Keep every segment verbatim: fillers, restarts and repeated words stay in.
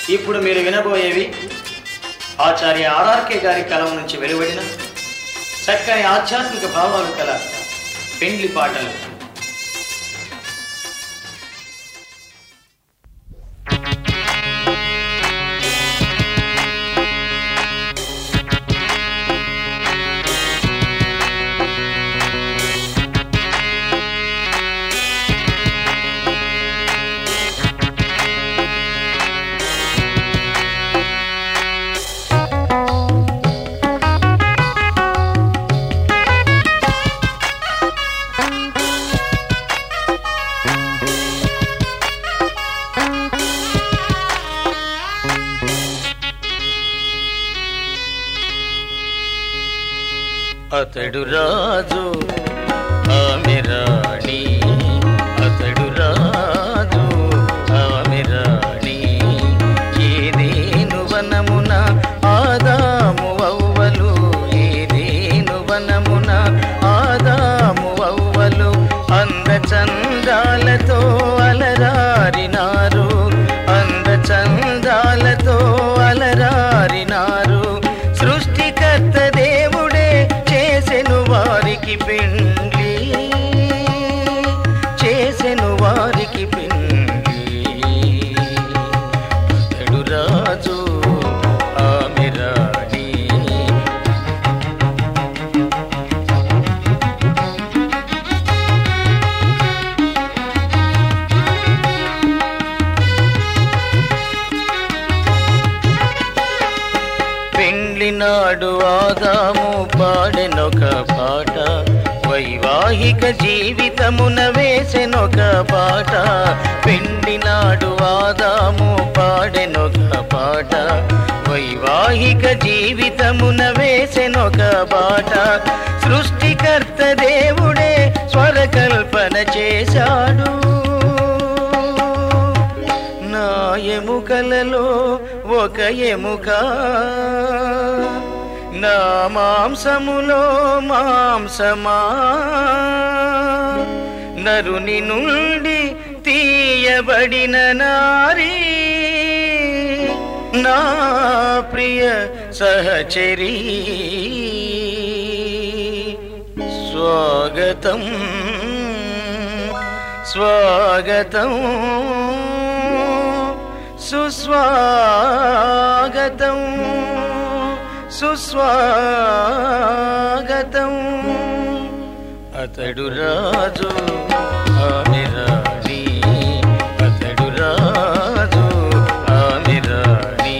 ఇప్పుడు మీరు వినబోయేవి ఆచార్య ఆర్ఆర్కే గారి కలం నుంచి వెలువడిన చక్కని ఆధ్యాత్మిక భావాలు కల పెండ్లి పాటలు. అతడు రాజు ఆమె రాణి, అతడు రాజు ఆమె రాణి. ఏదేను వనమున ఆదాము అవ్వలు, ఏదేను వనమున ఆదాము అవ్వలు అంద చందాలతో అలరారినారు, అంద చందాలతో అలరారినారు. సృష్టికర్త దేవుడే చేసెను వారికి పెండ్లి, చేసెను వారికి పెండ్లి. అతడు రాజు ఆమె రాణి. పెండ్లినాడు ఆదాము పాడెనొక పాట, వైవాహిక జీవితమున వేసెనొక పాట. పెండ్లినాడు ఆదాము పాడెనొక పాట, వైవాహిక జీవితమున వేసెనొక పాట. సృష్టికర్త దేవుడే స్వరకల్పన చేశాడు, నా ఎముకలలో ఒక ఎముక, నా మాంసములో మాంసమా. నరుని నుండి తీయబడిన నారీ, నా ప్రియ సహచరీ. స్వాగతం స్వాగతం సుస్వాగతం సుస్వాగతం. అతడు రాజు ఆమె రాణి, అతడు రాజు ఆమె రాణి.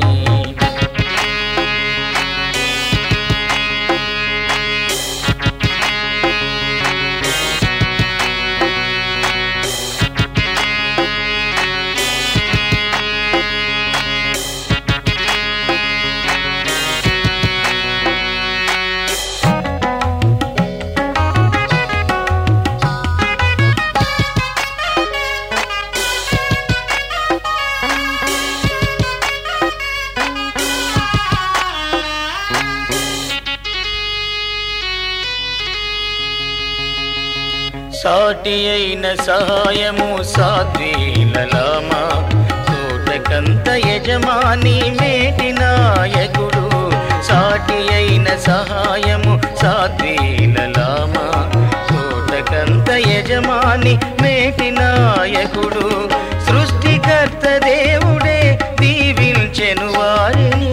సాటి అయిన సహాయము సాధ్వీలలామా, తోటకంత యజమాని మేటి నాయకుడు. సాటి అయిన సహాయము సాధ్వీలలామా, తోటకంత యజమాని మేటి నాయకుడు. సృష్టికర్త దేవుడే దీవించెను వారిని,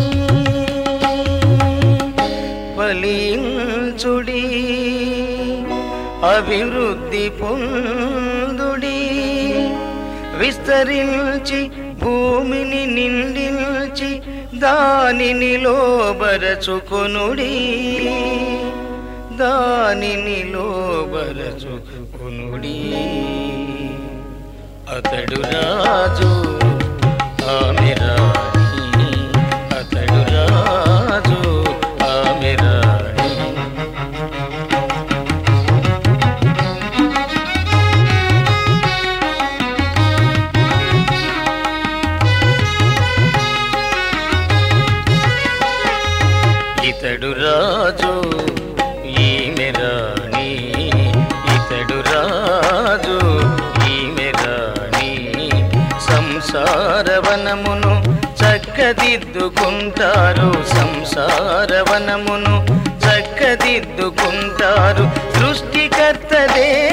ఫలించుడి అభివృద్ధి పొందుడి, విస్తరించి భూమిని నిండించి దానిని లోబరచుకొనుడి, దానిని లోబరచుకొనుడి. అతడు రాజు ఆమె రాణి, అతడు రాజు ఆమె రాణి. ఇతడు రాజు ఈమె రాణి, ఇతడు రాజు ఈమె రాణి. సంస సంసారవనమును చక్కదిద్దుకుంటారు సంసారవనమును చక్కదిద్దుకుంటారు సృష్టికర్త